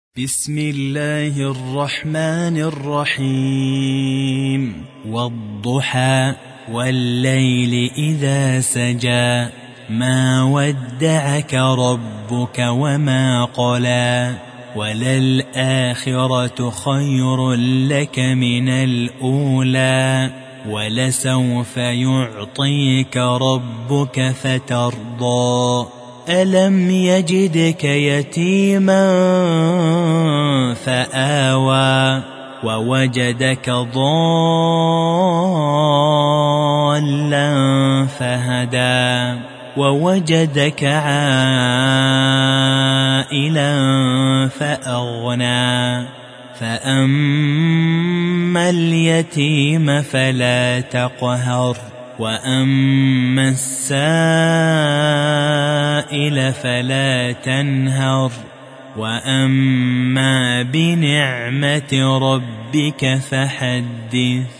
بسم الله الرحمن الرحيم والضحى والليل إذا سجى ما ودعك ربك وما قلى وللآخرة خير لك من الأولى ولسوف يعطيك ربك فترضى ألم يجدك يتيما فآوى ووجدك ضالا فهدى ووجدك عائلا فأغنى فأما اليتيم فلا تقهر وأما السائل فلا تنهر وأما بنعمة ربك فحدث.